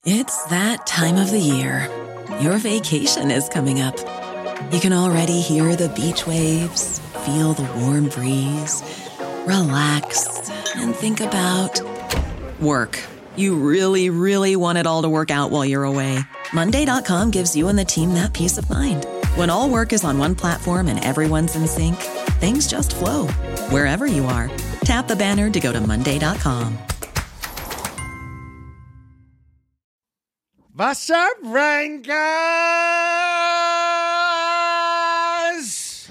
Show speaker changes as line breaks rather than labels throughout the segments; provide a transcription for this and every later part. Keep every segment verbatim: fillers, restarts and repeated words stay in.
It's that time of the year. Your vacation is coming up. You can already hear the beach waves, feel the warm breeze, relax, and think about work. You really, really want it all to work out while you're away. Monday dot com gives you and the team that peace of mind. When all work is on one platform and everyone's in sync, things just flow. Wherever you are, tap the banner to go to Monday dot com.
What's up, Venkers?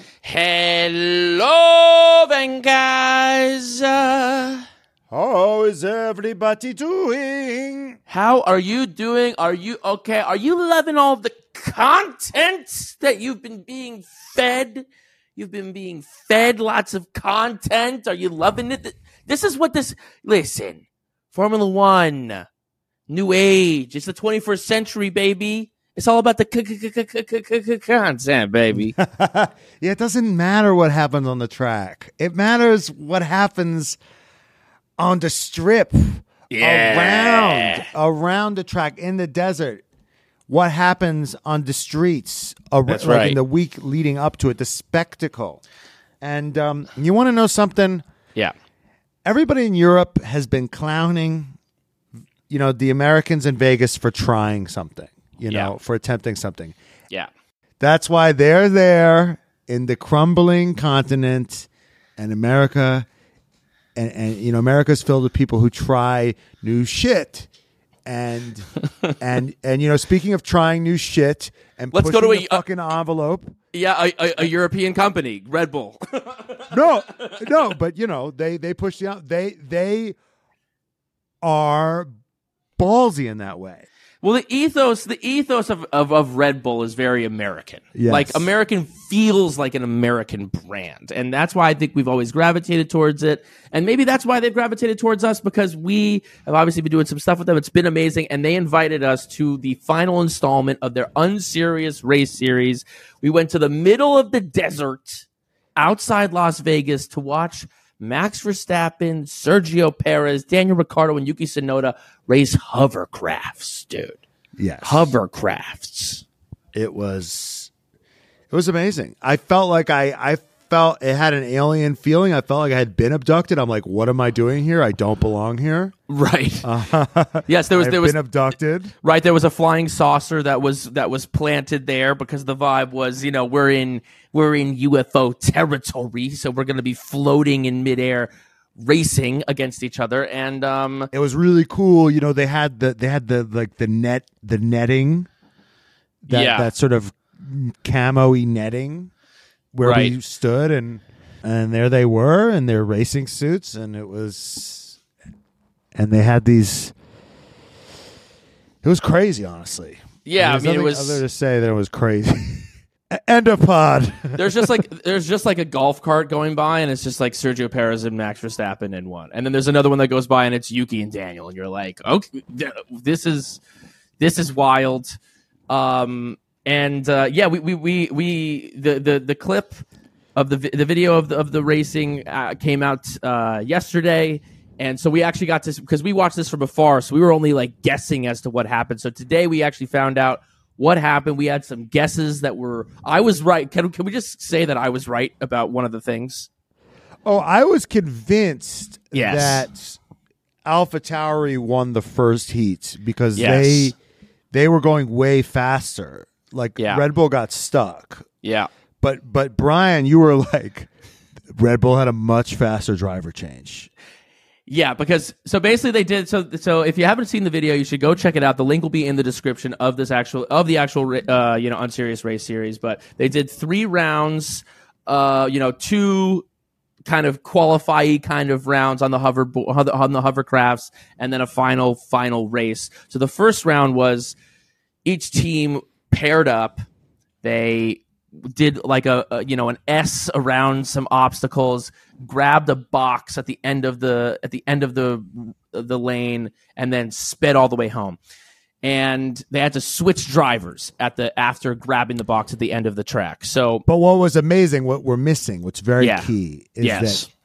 Hello, Venkers. Uh,
How is everybody doing?
how are you doing? Are you okay? Are you loving all the content that you've been being fed? You've been being fed lots of content. Are you loving it? This is what this... Listen, Formula One... New age. It's the twenty-first century, baby. It's all about the c- c- c- c- c- c- content, baby.
Yeah, it doesn't matter what happens on the track. It matters what happens on the strip,
Yeah.
around, around the track, in the desert. What happens on the streets, ar-
That's
like
right.
in the week leading up to it, the spectacle. And um, you want to know something?
Yeah.
Everybody in Europe has been clowning, you know, the Americans in Vegas for trying something, you know,
Yeah.
for attempting something.
Yeah.
That's why they're there in the crumbling continent, and America, and, and you know, America's filled with people who try new shit. And and and you know, speaking of trying new shit and
Let's
pushing
go to
the
a- uh,
fucking envelope.
Yeah, a, a, a European company, Red Bull.
No, no, but you know, they they push the they they are ballsy in that way.
Well, the ethos, the ethos of, of, of Red Bull is very American.
Yes.
Like, American feels like an American brand. And that's why I think we've always gravitated towards it. And maybe that's why they've gravitated towards us, because we have obviously been doing some stuff with them. It's been amazing. And they invited us to the final installment of their Unserious Race Series. We went to the middle of the desert outside Las Vegas to watch Max Verstappen, Sergio Perez, Daniel Ricciardo, and Yuki Tsunoda race hovercrafts, dude.
Yes,
Hovercrafts.
it was it was amazing. I felt like I I felt it had an alien feeling. I felt like I had been abducted. I'm like, what am I doing here? I don't belong here.
Right. Yes, there was
I've
there was
been abducted.
right there was a flying saucer that was that was planted there because the vibe was, you know, we're in we're in U F O territory, so we're going to be floating in midair racing against each other. And um
It was really cool. You know, they had the they had the like the net the netting, that
Yeah.
that sort of camo-y netting where we
Right.
stood, and and there they were in their racing suits, and it was and they had these. It was crazy, honestly.
Yeah,
There's
I mean, it
nothing
was-
other to say that it was crazy. End of pod.
there's just like there's just like a golf cart going by, and it's just like Sergio Perez and Max Verstappen in one, and then there's another one that goes by, and it's Yuki and Daniel, and you're like, okay, th- this is this is wild. Um, and uh, yeah, we we we we the the the clip of the vi- the video of the of the racing uh, came out uh, yesterday. And so we actually got to, because we watched this from afar, so we were only like guessing as to what happened. So today we actually found out what happened. We had some guesses that were, I was right. Can, can we just say that I was right about one of the things?
Oh, I was convinced
Yes.
that Alpha Tauri won the first heat because
Yes.
they they were going way faster. Like
Yeah.
Red Bull got stuck.
Yeah.
But but Brian, you were like, Red Bull had a much faster driver change.
Yeah, because so basically they did so. So if you haven't seen the video, you should go check it out. The link will be in the description of this actual of the actual uh, you know Unserious Race Series. But they did three rounds, uh, you know, two kind of qualify kind of rounds on the hover on the hovercrafts, and then a final final race. So the first round was each team paired up. They did like a, a you know an S around some obstacles, grabbed a box at the end of the at the end of the the lane, and then sped all the way home. And they had to switch drivers at the after grabbing the box at the end of the track. So
But what was amazing, what we're missing, what's very
Yeah.
key, is
Yes.
that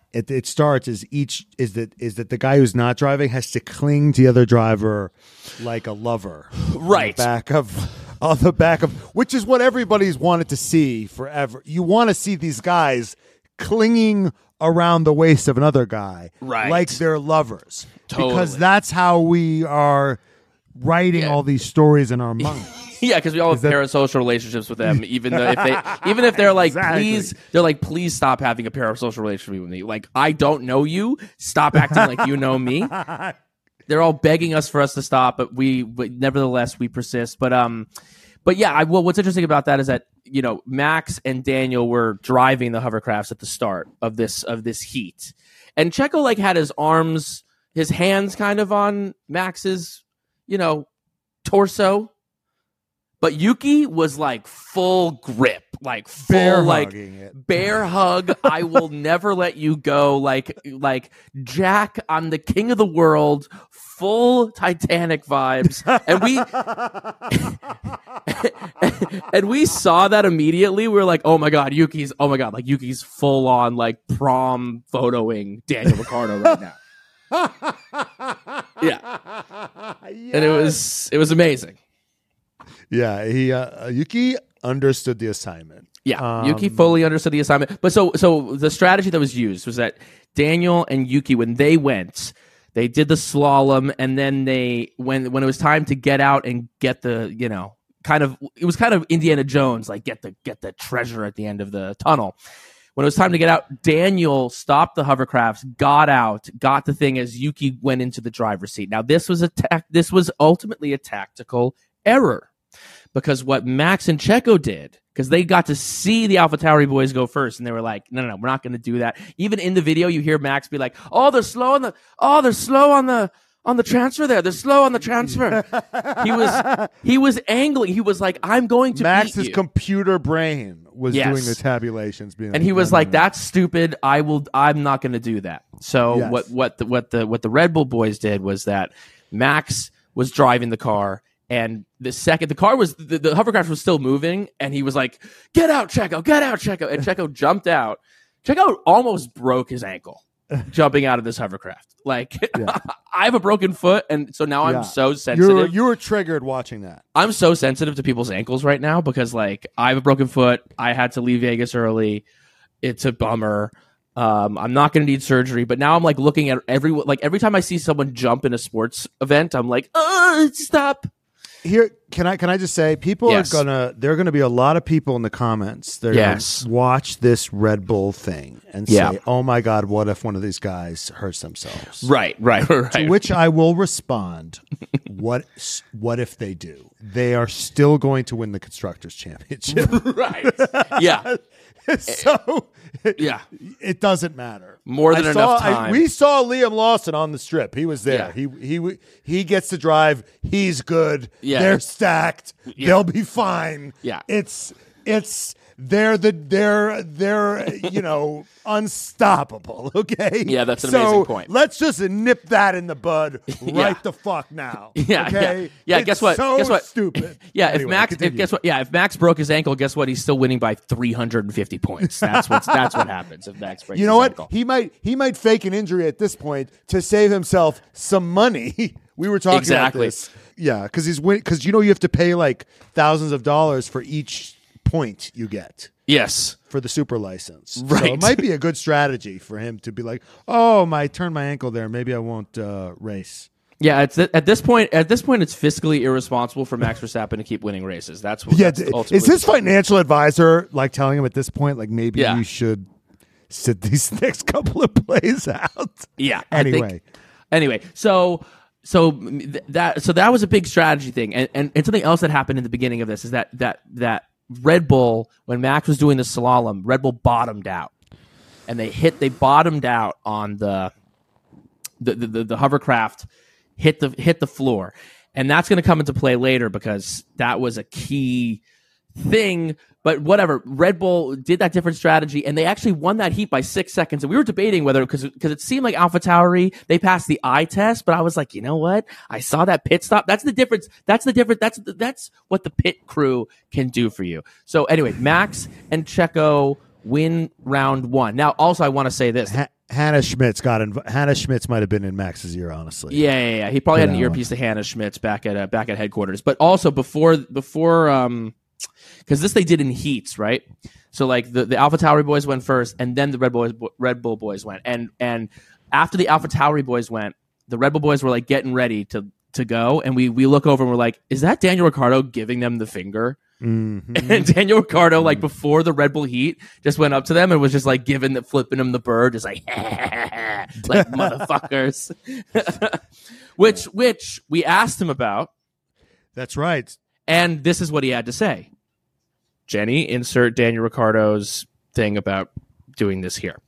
it, it starts is each is that is that the guy who's not driving has to cling to the other driver like a lover,
right?
On the back of on the back of which is what everybody's wanted to see forever. You want to see these guys clinging around the waist of another guy,
right?
Like they're lovers,
totally.
Because that's how we are writing
yeah.
all these stories in our minds.
Yeah, because we all have
that...
parasocial relationships with them, even though if they, even if they're like,
exactly.
please, they're like, please stop having a parasocial relationship with me. Like, I don't know you. Stop acting like you know me. They're all begging us for us to stop, but we, but nevertheless, we persist. But um, but yeah, I, well, what's interesting about that is that you know Max and Daniel were driving the hovercrafts at the start of this of this heat, and Checo like had his arms, his hands kind of on Max's, you know, torso. But Yuki was like full grip, like full
bear
like
it.
bear hug. I will never let you go. Like like Jack, I'm the king of the world. Full Titanic vibes, and we and we saw that immediately. We were like, oh my god, Yuki's oh my god, like Yuki's full on like prom photoing Daniel Ricciardo right now. Yeah, yes. And it was it was amazing.
Yeah, he uh, Yuki understood the assignment.
Yeah,
um,
Yuki fully understood the assignment. But so so the strategy that was used was that Daniel and Yuki, when they went, they did the slalom, and then they when when it was time to get out and get the, you know, kind of it was kind of Indiana Jones, like get the get the treasure at the end of the tunnel. When it was time to get out, Daniel stopped the hovercrafts, got out, got the thing as Yuki went into the driver's seat. Now this was a ta- this was ultimately a tactical error. Because what Max and Checo did, because they got to see the AlphaTauri boys go first, and they were like, "No, no, no, we're not going to do that." Even in the video, you hear Max be like, "Oh, they're slow on the, oh, they're slow on the, on the transfer there. They're slow on the transfer." he was, he was angling. He was like, "I'm going to
Max's
beat you."
computer brain was
Yes.
doing the tabulations, being
and
like,
he was
no,
like,
no, no.
"That's stupid. I will. I'm not going to do that." So
Yes.
what, what the, what the, what the Red Bull boys did was that Max was driving the car. And the second the car was the, the hovercraft was still moving, and he was like, "Get out, Checo! Get out, Checo!" And Checo jumped out. Checo almost broke his ankle jumping out of this hovercraft. Like,
Yeah.
I have a broken foot, and so now
Yeah.
I'm so
You were,
sensitive.
you were triggered watching that.
I'm so sensitive to people's ankles right now because, like, I have a broken foot. I had to leave Vegas early. It's a bummer. Um, I'm not going to need surgery, but now I'm like looking at every like every time I see someone jump in a sports event, I'm like, "Oh, stop."
Here, can I can I just say, people
Yes.
are gonna there are gonna be a lot of people in the comments. They're
Yes.
gonna watch this Red Bull thing and
Yeah.
say, "Oh my God, what if one of these guys hurts themselves?"
Right, right, right.
To which I will respond, "What what if they do? They are still going to win the constructors' championship."
Right. Yeah.
So
Yeah.
it doesn't matter.
More than
I
enough
saw- I-
time.
we saw Liam Lawson on the strip. He was there.
Yeah.
He he he gets to drive. He's good.
Yeah.
They're stacked.
Yeah.
They'll be fine.
Yeah.
It's it's they're the they're they're you know unstoppable. Okay.
Yeah, that's an
so
amazing point.
Let's just nip that in the bud right
Yeah.
the fuck now.
Yeah,
Okay.
yeah, yeah.
It's
guess what?
So
guess what?
stupid.
Yeah, if
Anyway,
Max, if,
continue.
guess what? Yeah, if Max broke his ankle, guess what? He's still winning by three hundred fifty points. That's what. That's what happens if Max breaks.
You know
his
what?
ankle.
He might he might fake an injury at this point to save himself some money. We were talking
Exactly.
about this. Yeah, because he's win because you know you have to pay like thousands of dollars for each point you get
Yes.
for the super license. So
Right.
it might be a good strategy for him to be like, oh, my turn my ankle there. Maybe I won't uh, race.
Yeah. It's at this point. At this point, it's fiscally irresponsible for Max Verstappen to keep winning races. That's what.
Yeah,
that's
d-
ultimately
is his
the problem.
financial advisor like telling him at this point, like maybe
Yeah.
you should sit these next couple of plays out?
Yeah. I
Anyway.
think- anyway, so so th- that so that was a big strategy thing, and, and and something else that happened in the beginning of this is that that that Red Bull, when Max was doing the slalom, Red Bull bottomed out, and they hit they bottomed out on the the the, the, the hovercraft hit the hit the floor, and that's going to come into play later because that was a key thing. But whatever, Red Bull did that different strategy, and they actually won that heat by six seconds. And we were debating whether because because it seemed like AlphaTauri they passed the eye test, but I was like, you know what? I saw that pit stop. That's the difference. That's the difference. That's that's what the pit crew can do for you. So anyway, Max and Checo win round one. Now, also, I want to say this.
Ha- Hannah Schmitz got inv- Hannah Schmitz might have been in Max's ear, honestly.
Yeah, yeah, yeah. He probably
For
had an
that
earpiece to Hannah Schmitz back at uh, back at headquarters, but also before before um, because this they did in heats, right? So like the, the Alpha Tauri boys went first, and then the Red Bull Red Bull boys went, and and after the Alpha Tauri boys went, the Red Bull boys were like getting ready to to go, and we we look over and we're like, is that Daniel Ricciardo giving them the finger?
Mm-hmm.
And Daniel Ricciardo, like before the Red Bull heat, just went up to them and was just like giving the flipping them the bird, just like like motherfuckers. which which we asked him about.
That's right.
And this is what he had to say. Jenny, insert Daniel Ricciardo's thing about doing this here.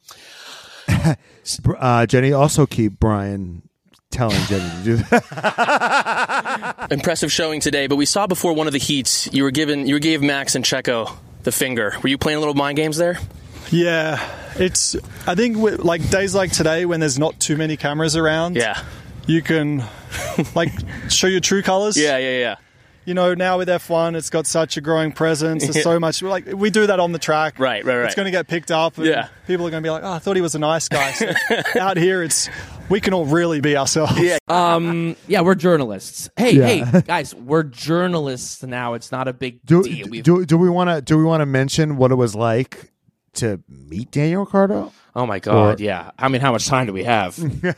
uh, Jenny, also keep Brian telling Jenny to do that.
Impressive showing today, but we saw before one of the heats you were given you gave Max and Checo the finger. Were you playing a little mind games there?
Yeah, it's. I think with, like days like today when there's not too many cameras around.
Yeah,
you can like show your true colors.
Yeah, yeah, yeah.
You know, now with F one, it's got such a growing presence. There's so much. Like we do that on the track.
Right, right, right.
It's going to get picked up. And
yeah.
People are going to be like, "Oh, I thought he was a nice guy." So out here, it's we can all really be ourselves.
Yeah.
Um. Yeah, we're journalists. Hey,
Yeah.
hey, guys, we're journalists now. It's not a big
Do
deal. We've-
do, do we want to do we want to mention what it was like to meet Daniel Ricciardo?
Oh my God!
Or-
yeah. I mean, how much time do we have?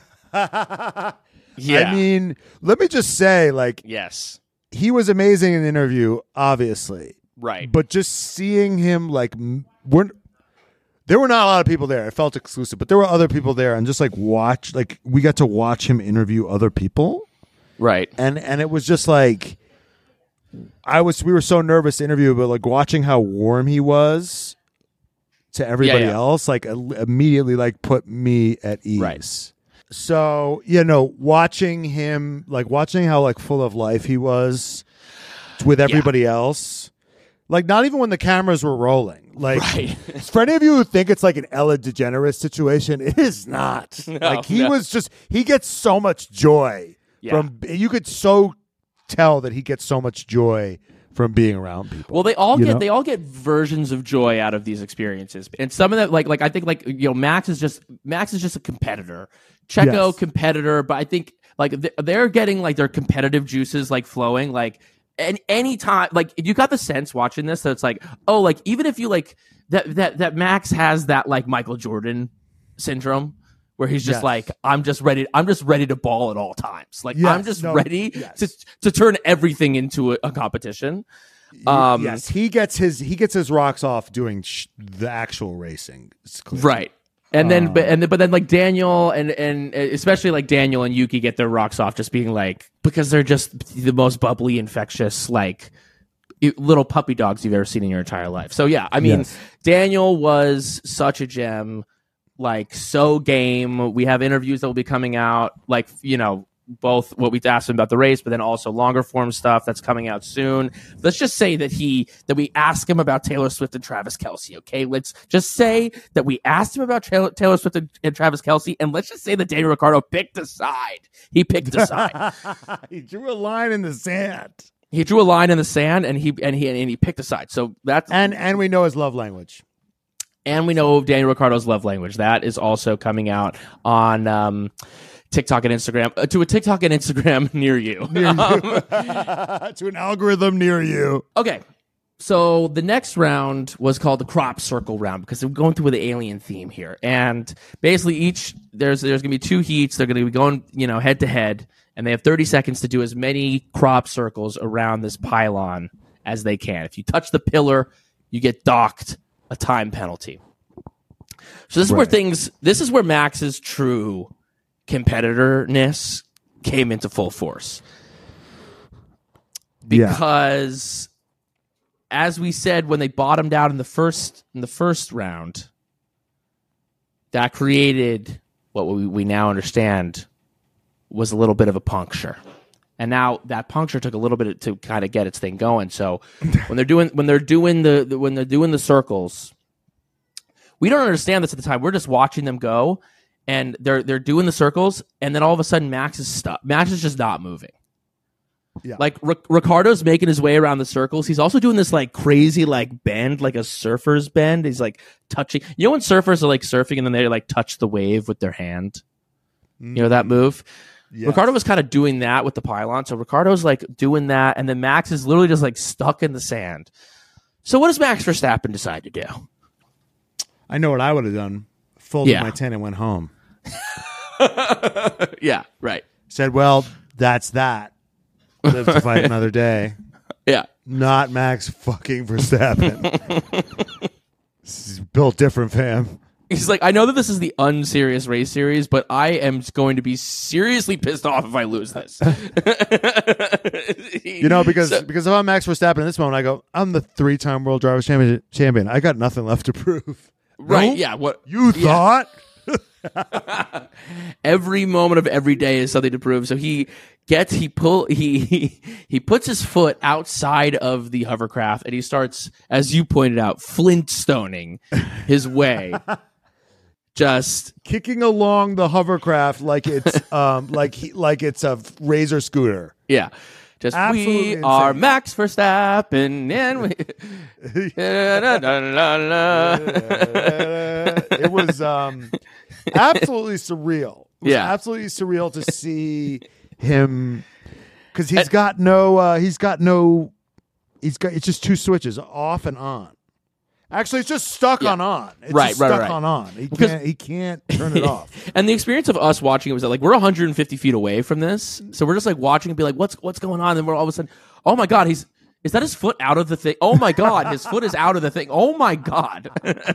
Yeah.
I mean, let me just say, like,
yes.
he was amazing in the interview, obviously.
Right.
But just seeing him, like, m- we're, there were not a lot of people there. It felt exclusive, but there were other people there, and just like watch, like we got to watch him interview other people,
Right.
and and it was just like, I was, we were so nervous to interview, but like watching how warm he was to everybody
Yeah, yeah.
else, like uh, immediately, like put me at ease.
Right.
So, you know, watching him, like watching how like full of life he was with everybody else, like not even when the cameras were rolling. Like,
Right.
for any of you who think it's like an Ellen DeGeneres situation, it is not.
No,
like he
no.
was just, he gets so much joy
Yeah.
from, you could so tell that he gets so much joy from being around people.
Well, they all
you
get
know?
they all get versions of joy out of these experiences, and some of that, like like I think, like you know, Max is just Max is just a competitor, Checo
Yes.
competitor, but I think like th- they're getting like their competitive juices like flowing, like and any time, like you got the sense watching this that it's like, oh, like even if you like that that that Max has that like Michael Jordan syndrome. Where he's just
Yes.
like, I'm just ready. I'm just ready to ball at all times. Like
Yes,
I'm just
no,
ready
yes.
to to turn everything into a, a competition. Um,
yes, he gets his he gets his rocks off doing sh- the actual racing. It's clear.
Right. And then,
Um,
but and then, but then, like Daniel and and especially like Daniel and Yuki get their rocks off, just being like because they're just the most bubbly, infectious, like i- little puppy dogs you've ever seen in your entire life. So yeah, I mean,
Yes.
Daniel was such a gem, like so game. We have interviews that will be coming out, like you know, both what we asked him about the race, but then also longer form stuff that's coming out soon. Let's just say that he that we asked him about Taylor Swift and Travis Kelce. Okay, let's just say that we asked him about Taylor, Taylor Swift and, and Travis Kelce, and let's just say that Daniel Ricciardo picked a side. He picked a side.
He drew a line in the sand.
He drew a line in the sand, and he and he and he picked a side. So that's
And and we know his love language.
and we know Daniel Ricciardo's love language. That is also coming out on um, TikTok and Instagram uh, to a TikTok and Instagram near you. Um,
To an algorithm near you.
okay, so the next round was called the crop circle round because we're going through the alien theme here, and basically each there's there's gonna be two heats. They're gonna be going you know head to head, and they have thirty seconds to do as many crop circles around this pylon as they can. If you touch the pillar, you get docked a time penalty. So this is where
Right.
things. This is where Max's true competitorness came into full force.
Yeah.
Because, as we said, when they bottomed out in the first in the first round, that created what we, we now understand was a little bit of a puncture. And now that puncture took a little bit to kind of get its thing going. So when they're doing when they're doing the, the when they're doing the circles, we don't understand this at the time. We're just watching them go, and they're they're doing the circles, and then all of a sudden Max is stuck. Max is just not moving.
Yeah.
Like R- Ricardo's making his way around the circles. He's also doing this like crazy like bend, like a surfer's bend. He's like touching. You know when surfers are like surfing and then they like touch the wave with their hand. You know that move?
Yes.
Ricardo was kind of doing that with the pylon. So Ricardo's like doing that, and then Max is literally just like stuck in the sand. So what does Max Verstappen decide to do?
I know what I would have done. Folded
Yeah.
my tent and went home.
Yeah, right.
Said, well, that's that. Live to fight another day.
Yeah.
Not Max fucking Verstappen. He's built different, fam.
He's like, I know that this is the unserious race series, but I am going to be seriously pissed off if I lose this.
You know, because
So-
because if I'm Max Verstappen in this moment, I go, I'm the three-time World Drivers' Champion. champion. I got nothing left to prove.
right?
No?
Yeah. What
You
yeah.
thought?
Every moment of every day is something to prove. So he gets he pull he he, he puts his foot outside of the hovercraft and he starts, as you pointed out, Flintstoning his way. Just
Kicking along the hovercraft like it's um like he, like it's a razor scooter.
yeah. Just
Absolutely
we
insane.
are Max Verstappen and we Da, da, da, da, da.
It was um absolutely surreal. It was
Yeah.
absolutely surreal to see him because he's got no uh he's got no he's got it's just two switches off and on. Actually, it's just stuck
Yeah.
on on. It's
Right,
just
right,
stuck
right.
on on. He
Because-
can't he can't turn it off.
And the experience of us watching it was that like we're one hundred fifty feet away from this, so we're just like watching and be like, "What's what's going on?" And we're all of a sudden, "Oh my god, he's is that his foot out of the thing? Oh my god, his foot is out of the thing. Oh my god."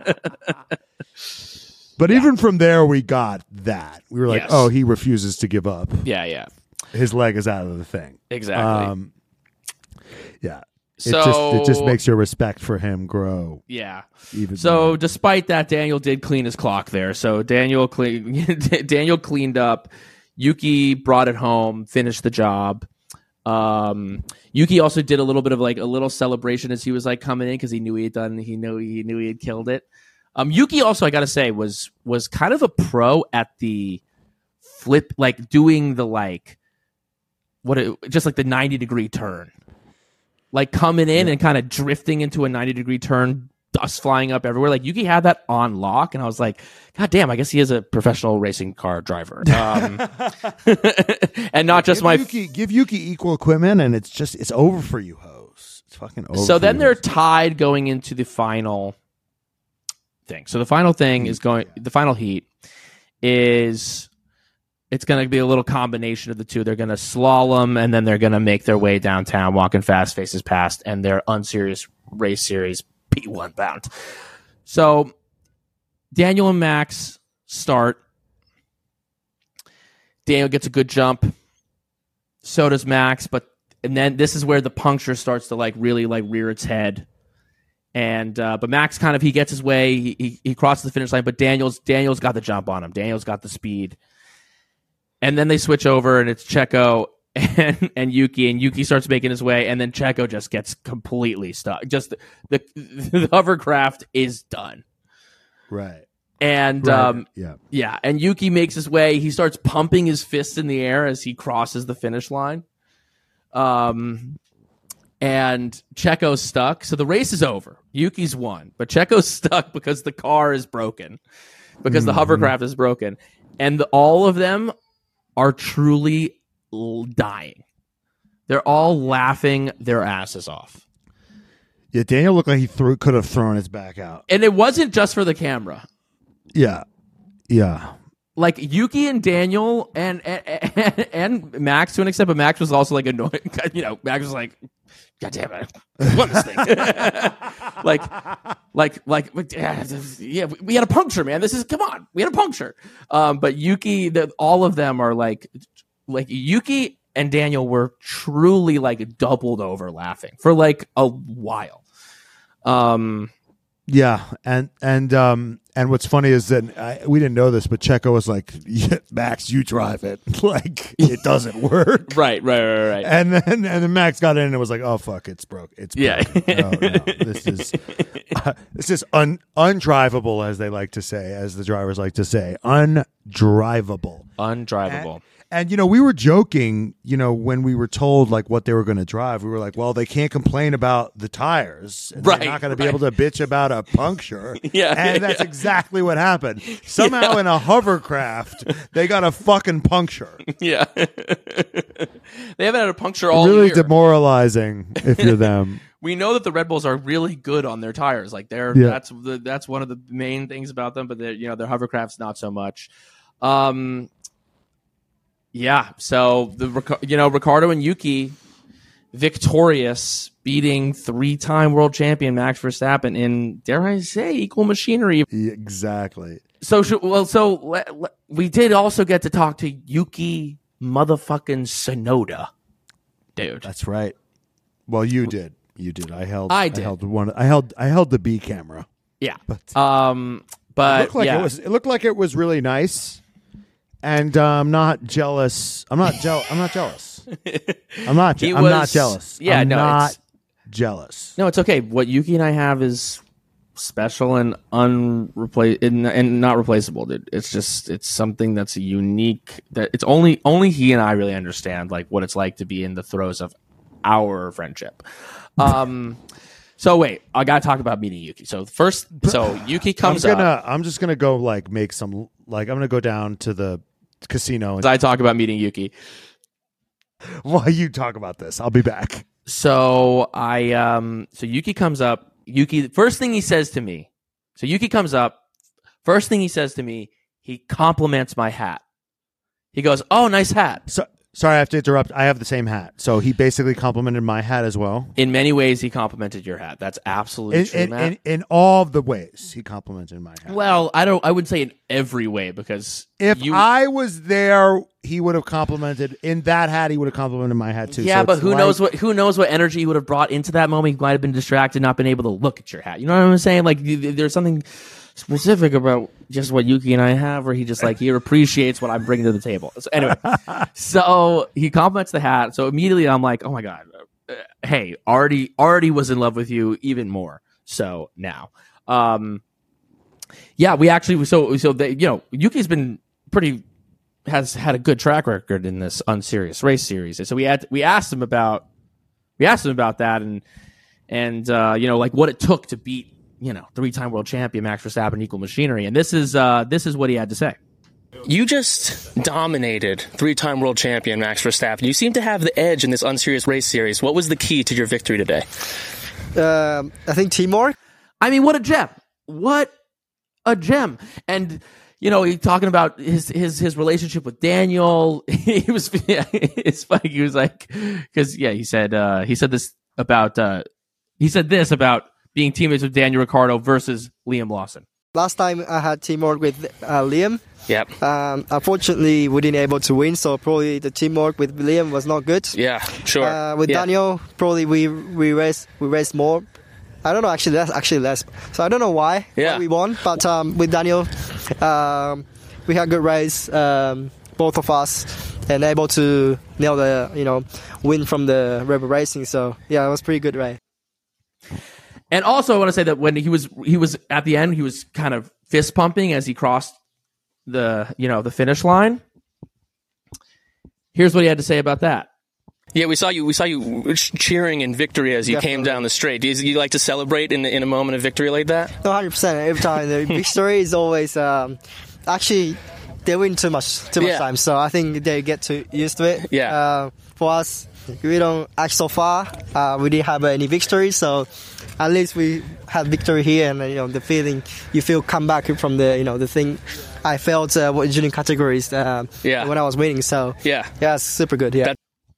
But even from there, we got that. We were like,
Yes.
oh, he refuses to give up.
yeah, yeah,
His leg is out of the thing.
exactly.
Um, yeah. It
So-
just it just makes your respect for him grow
yeah.
even
So
more.
despite that, Daniel did clean his clock there. So Daniel clean, Daniel cleaned up. Yuki brought it home, finished the job. Um, Yuki also did a little bit of like a little celebration as he was like coming in because he knew he had done. He knew he knew he had killed it. Um, Yuki also, I gotta say, was was kind of a pro at the flip, like doing the like what it, just like the ninety degree turn, like coming in and kind of drifting into a ninety degree turn, dust flying up everywhere. Like Yuki had that on lock, and I was like, God damn, I guess he is a professional racing car driver, um, and not just
give
my.
Yuki, give Yuki equal equipment, and it's just it's over for you, hoes. It's fucking over.
So
for
then
you
they're
hoes.
tied going into the final thing. So the final thing is going. The final heat is it's going to be a little combination of the two. They're going to slalom, and then they're going to make their way downtown, walking fast, faces past, and their unserious race series P one bound. So Daniel and Max start. Daniel gets a good jump. So does Max, but and then this is where the puncture starts to like really like rear its head. And uh, but Max kind of he gets his way. He, he he crosses the finish line, but Daniel's Daniel's got the jump on him. Daniel's got the speed. And then they switch over, and it's Checo and and Yuki, and Yuki starts making his way, and then Checo just gets completely stuck. Just the the, the hovercraft is done.
right.
And
Right.
um,
yeah.
yeah, and Yuki makes his way. He starts pumping his fists in the air as he crosses the finish line. Um, and Checo's stuck. So the race is over. Yuki's won, but Checo's stuck because the car is broken, because the hovercraft is broken, and the, all of them are truly l- dying. They're all laughing their asses off.
Yeah, Daniel looked like he threw, could have thrown his back out.
And it wasn't just for the camera.
Yeah. Yeah.
Like Yuki and Daniel and, and and Max to an extent, but Max was also like annoying. You know, Max was like, "God damn it, what is this thing?" like, like, like, yeah, we had a puncture, man. This is come on, we had a puncture. Um, but Yuki, the, all of them are like, like Yuki and Daniel were truly like doubled over laughing for like a while. Um.
Yeah, and and um and what's funny is that I, we didn't know this, but Checo was like, yeah, "Max, you drive it." Like it doesn't work.
Right, right, right, right.
And then and then Max got in and was like, "Oh fuck, it's broke. It's
Yeah.
broken. no, no, this is uh, this is un undrivable, as they like to say, as the drivers like to say, undrivable."
Undrivable.
And, you know, we were joking, you know, when we were told, like, what they were going to drive. We were like, well, they can't complain about the tires. And
Right,
they're not going
right.
to be able to bitch about a puncture.
Yeah,
And that's
yeah.
exactly what happened. Somehow in a hovercraft, they got a fucking puncture.
Yeah. They haven't had a puncture all
Really
year.
demoralizing if you're them.
We know that the Red Bulls are really good on their tires. Like they're
Yeah.
that's the, that's one of the main things about them. But they're, you know, their hovercrafts not so much. Um, yeah. So the Ric- you know Ricardo and Yuki victorious, beating three-time world champion Max Verstappen in, dare I say, equal machinery.
Yeah, exactly.
So should- well, so le- le- we did also get to talk to Yuki motherfucking Tsunoda, dude.
That's right. Well, you did. You did. I held.
I did.
held one. I held. I held the B camera.
Yeah.
But-
um.
It
But
looked like
yeah.
it was. It looked like it was really nice, and uh, I'm not jealous. I'm not jealous. I'm not jealous. I'm not. Je-
He
I'm not
was-
jealous.
yeah,
I'm
no,
not
it's-
jealous.
No, it's okay. What Yuki and I have is special and unreplace and, and not replaceable, dude. It's just it's something that's a unique. That it's only only he and I really understand like what it's like to be in the throes of our friendship. Um. So wait, I gotta talk about meeting Yuki. So first, so Yuki comes
I'm gonna.
up.
I'm just gonna go like make some. Like I'm gonna go down to the casino and
I talk about meeting Yuki.
while you talk about this, I'll be back.
So I um so Yuki comes up. Yuki first thing he says to me. So Yuki comes up. First thing he says to me, he compliments my hat. He goes, "Oh, nice hat."
So sorry, I have to interrupt. I have the same hat. So he basically complimented my hat as well.
In many ways, he complimented your hat. That's absolutely
In
true,
in,
Matt.
in in all of the ways, he complimented my hat.
Well, I don't. I would say in every way because
If
you,
I was there, he would have complimented in that hat. He would have complimented my hat too.
yeah,
So
but
it's
who
like-
knows what who knows what energy he would have brought into that moment? He might have been distracted, not been able to look at your hat. You know what I'm saying? Like you- there's something specific about just what Yuki and I have, where he just like he appreciates what I'm bringing to the table. So anyway, so he compliments the hat. So immediately I'm like, oh my god, uh, hey, already already was in love with you even more. So now, um, yeah, we actually so so they, you know Yuki's been pretty has had a good track record in this unserious race series, and so we had we asked him about we asked him about that and and uh, you know like what it took to beat you know three-time world champion Max Verstappen equal machinery, and this is uh, this is what he had to say.
You just dominated three-time world champion Max Verstappen. You seem to have the edge in this unserious race series. What was the key to your victory today?
Um, I think teamwork.
I mean, what a gem! What a gem! And you know, he talking about his his his relationship with Daniel. He was yeah, it's funny. He was like, because yeah, he said uh, he said this about uh, he said this about being teammates with Daniel Ricciardo versus Liam Lawson.
Last time I had teamwork with uh, Liam.
Yep.
Um, unfortunately, we didn't able to win, so probably the teamwork with Liam was not good.
Yeah, sure.
Uh, with
Yeah.
Daniel, probably we we raced we raced more. I don't know, actually that's actually less. So I don't know why,
Yeah.
why we won, but um, with Daniel, um, we had a good race, um, both of us, and able to nail the you know win from the Rebel Racing. So yeah, it was pretty good race.
And also, I want to say that when he was he was at the end, he was kind of fist pumping as he crossed the you know the finish line. Here's what he had to say about that.
Yeah, we saw you. We saw you cheering in victory as you came
Definitely.
down the straight. Do you, you like to celebrate in in a moment of victory like that?
No, one hundred percent. Every time the victory is always um, actually they win too much too much
Yeah.
time, so I think they get too used to it.
Yeah.
Uh, for us, we don't act so far. Uh, we didn't have any victory, so at least we had victory here, and uh, you know the feeling you feel come back from the you know the thing I felt uh, what junior categories uh,
Yeah.
when I was winning. So
Yeah.
yeah, it's super good. Yeah.
That-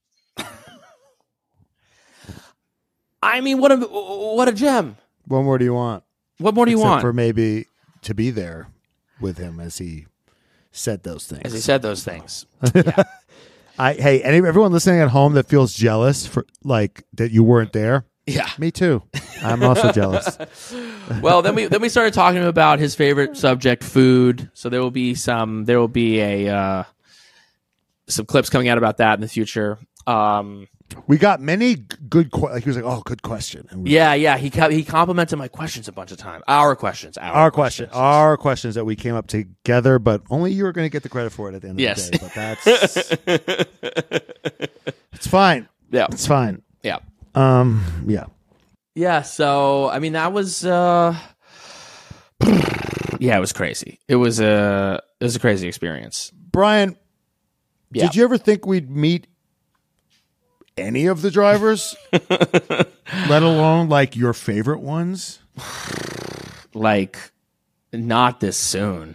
I mean, what a what a gem!
What more do you want?
What more do you
Except
want?
for maybe to be there with him as he said those things.
As he said those things.
I hey, any, everyone listening at home that feels jealous for like that you weren't there.
Yeah.
Me too. I'm also jealous.
Well, then we then we started talking about his favorite subject, food. So there will be some there will be a uh, some clips coming out about that in the future. Um,
We got many g- good que- like he was like, "Oh, good question." And we,
Yeah, yeah. He co- he complimented my questions a bunch of times. Our questions. Our,
our question,
questions.
our questions that we came up together, but only you were going to get the credit for it at the end of
Yes.
the day. But that's it's fine.
Yeah.
It's fine.
Yeah.
Um, yeah.
Yeah, so I mean that was uh yeah, it was crazy. It was a it was a crazy experience.
Brian,
Yeah.
did you ever think we'd meet any of the drivers, let alone like your favorite ones?
Like not this soon.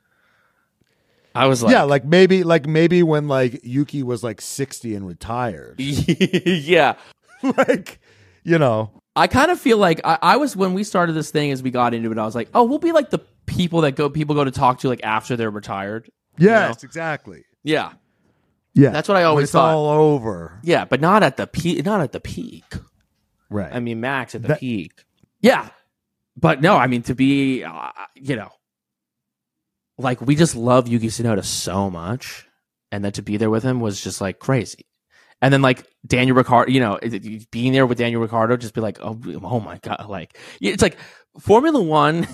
I was like
yeah, like maybe, like maybe when like Yuki was like sixty and retired,
yeah.
like you know.
I kind of feel like I, I was when we started this thing as we got into it, I was like, oh, we'll be like the people that go people go to talk to like after they're retired.
Yes,
know?
exactly.
Yeah.
Yeah,
That's what I
When
always
it's
thought.
all over.
Yeah, but not at the peak not at the peak.
Right.
I mean, Max at the
That-
peak. Yeah. But no, I mean, to be, uh, you know, like we just love Yuki Tsunoda so much. And then to be there with him was just like crazy. And then like Daniel Ricciardo, you know, being there with Daniel Ricciardo, just be like, oh, oh my God. Like, it's like Formula One,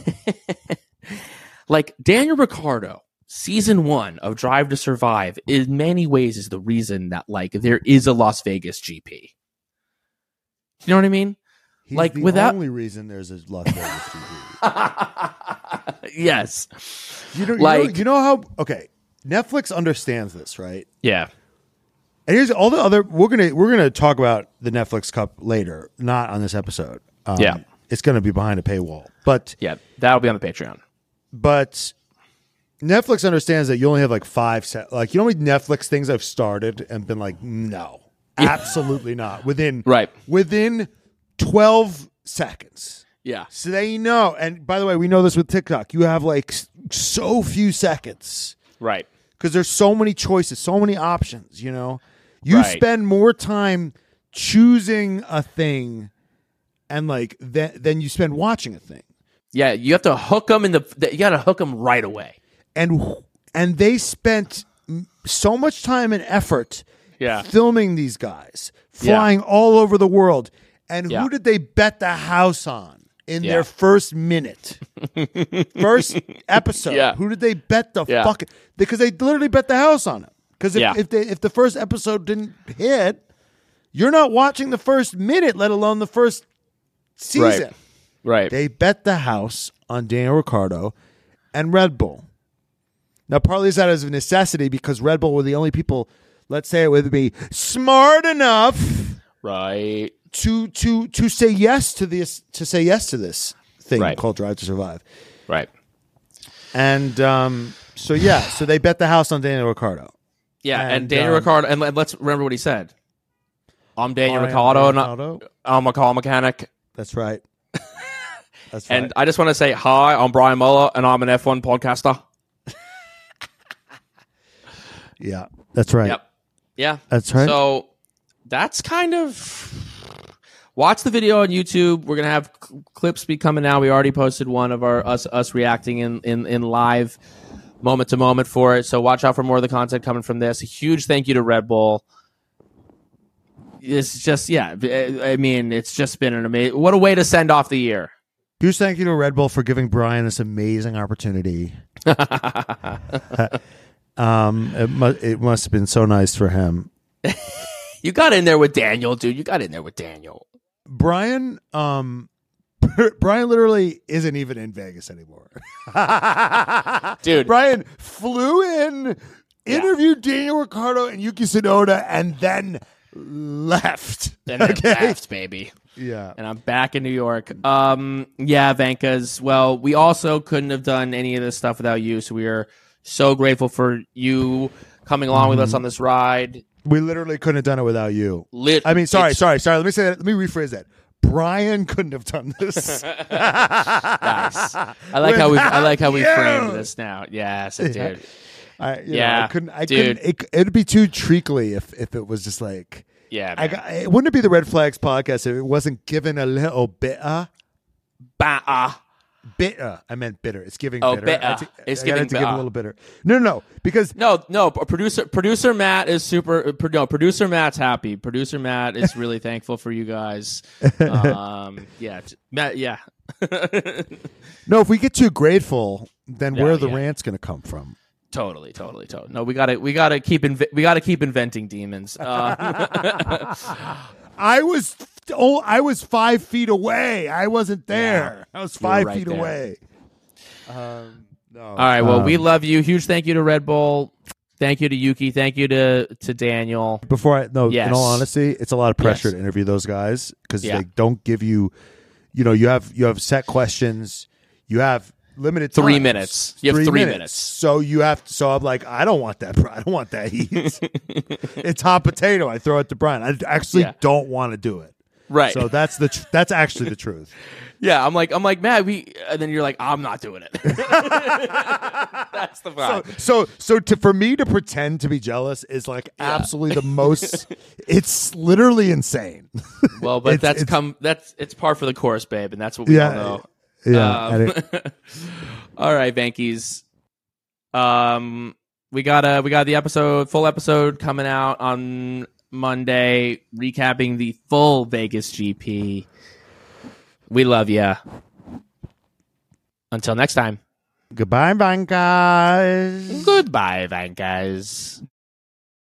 like Daniel Ricciardo, season one of Drive to Survive, in many ways is the reason that like there is a Las Vegas G P. You know what I mean?
He's
like,
the
without-
only reason there's a Las Vegas T V.
Yes.
You know, you
Like-
know, you know how? Okay, Netflix understands this, right?
Yeah.
And here's all the other. We're gonna we're gonna talk about the Netflix Cup later, not on this episode. Um,
Yeah.
it's gonna be behind a paywall, but
Yeah. That'll be on the Patreon.
but Netflix understands that you only have like five set. Like, you know how many Netflix things I've started and been like, no, absolutely not. Within
Right.
within twelve seconds.
Yeah.
So they know. And by the way, we know this with TikTok. You have like s- so few seconds
Right.
because there's so many choices, so many options. You know, you
Right.
spend more time choosing a thing, and like than than you spend watching a thing.
Yeah. You have to hook them in the, you got to hook them right away.
And and they spent m- so much time and effort
Yeah.
filming these guys,
Yeah.
flying all over the world. And
Yeah.
who did they bet the house on in
Yeah.
their first minute? First episode.
Yeah.
Who did they bet the
Yeah.
fucking because they literally bet the house on it. Because if,
Yeah.
if they if the first episode didn't hit, you're not watching the first minute, let alone the first season.
Right.
They bet the house on Daniel Ricciardo and Red Bull. Now, partly is that as a necessity because Red Bull were the only people, let's say it with me, smart enough
Right.
to to to say yes to this to say yes to this thing
Right.
called Drive to Survive.
Right.
And um, so yeah, so they bet the house on Daniel Ricciardo.
Yeah. And,
And,
Daniel
um,
Ricciardo, and let- let's remember what he said. I'm Daniel
I am
Ricciardo,
Daniel
and
Ricciardo.
I'm a car mechanic.
That's right. That's right.
And I just want to say hi, I'm Brian Muller, and I'm an F one podcaster.
yeah, that's right.
Yep. Yeah.
That's right.
So that's kind of. Watch the video on YouTube. We're gonna have cl- clips be coming out. We already posted one of our us us reacting in in in live, moment to moment for it. So watch out for more of the content coming from this. A huge thank you to Red Bull. It's just yeah. I I mean, it's just been an amazing. What a way to send off the year.
Huge thank you to Red Bull for giving Brian this amazing opportunity. um, it, mu- it must have been so nice for him.
You got in there with Daniel, dude. You got in there with Daniel.
Brian, um, Brian literally isn't even in Vegas anymore.
Dude.
Brian flew in, interviewed Daniel Ricciardo and Yuki Tsunoda, and then left.
And then
Okay?
left, baby.
Yeah.
And I'm back in New York. Um, yeah, Vankas. Well, we also couldn't have done any of this stuff without you. So we are so grateful for you coming along with us on this ride.
We literally couldn't have done it without you.
Lit-
I mean, sorry,
it's-
sorry, sorry. Let me say that. Let me rephrase that. Brian couldn't have done this.
Nice. I like how we. I like how we
Without
framed
you.
this now. Yes, dude.
I, you
Yeah,
know, I couldn't. I
dude.
couldn't. It, it'd be too treacly if if it was just like.
Yeah,
I
man.
got, it wouldn't be the Red Flags podcast if it wasn't given a little bit of
Bah-ah.
bitter. I meant bitter. It's giving
Oh,
bitter.
bitter.
I t-
It's
I got
giving
it to give
bitter.
a little bitter. No, no, no. Because
No, no. Producer producer Matt is super. pro- No, producer Matt's happy. Producer Matt is really thankful for you guys. Um, yeah, t- Matt. Yeah.
no, if we get too grateful, then
Yeah,
where are the
yeah.
rant's going to come from?
Totally, totally, totally. No, we gotta, we gotta keep, inv- we gotta keep inventing demons. Uh,
I was, oh, I was five feet away. I wasn't there. I was five
right
feet
there.
away. Um, no.
all right. Well,
Um,
we love you. Huge thank you to Red Bull. Thank you to Yuki. Thank you to to Daniel.
Before I no,
Yes.
in all honesty, it's a lot of pressure
Yes.
to interview those guys because
Yeah.
they don't give you, you know, you have you have set questions, you have limited
Three
times.
minutes. You have three minutes.
So you have. So I'm like, I don't want that. I don't want that heat. It's hot potato. I throw it to Brian. I actually
Yeah.
don't want to do it.
Right.
So that's the tr- that's actually the truth.
Yeah, I'm like, I'm like, Matt, we, and then you're like, I'm not doing it. That's the
So
vibe.
so so to for me to pretend to be jealous is like absolutely the most. It's literally insane.
Well, but
it's-
that's
it's-
come. That's it's par for the course, babe, and that's what we
Yeah.
all know.
Yeah.
Um,
and it-
all right, Vankies. Um, we got a we got the episode, full episode coming out on Monday, recapping the full Vegas G P. We love ya. Until next time.
Goodbye, Bankers.
Goodbye, Vankies.